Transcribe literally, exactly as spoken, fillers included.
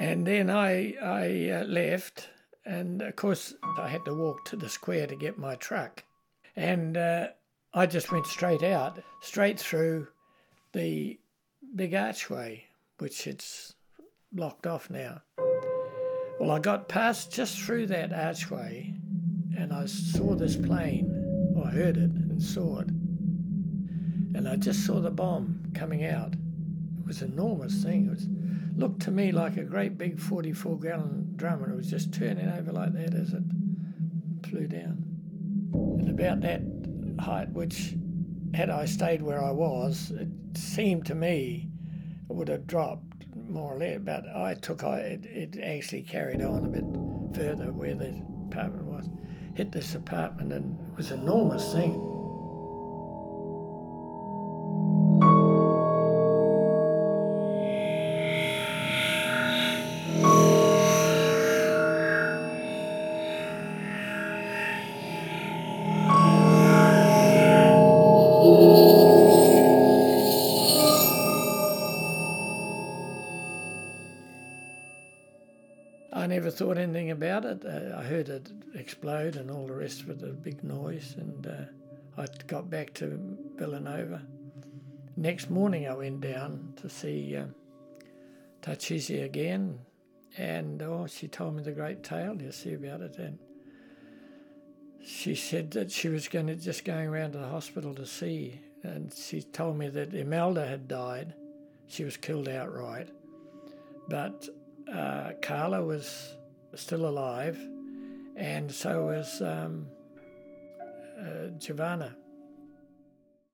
And then I, I uh, left, and of course I had to walk to the square to get my truck. And uh, I just went straight out, straight through the big archway, which it's blocked off now. Well, I got past just through that archway, and I saw this plane, or I heard it and saw it. And I just saw the bomb coming out. It was an enormous thing. It was, looked to me like a great big forty-four gallon drum, and it was just turning over like that as it flew down. And about that height, which had I stayed where I was, it seemed to me it would have dropped more or less, but I took it, it actually carried on a bit further where the apartment was, hit this apartment, and it was an enormous thing. I never thought anything about it. Uh, I heard it explode and all the rest of it, a big noise, and uh, I got back to Villanova. Next morning I went down to see uh, Tachisi again, and oh, she told me the great tale, you see about it, and she said that she was going to just going around to the hospital to see, and she told me that Imelda had died. She was killed outright, but Uh, Carla was still alive, and so was um, uh, Giovanna.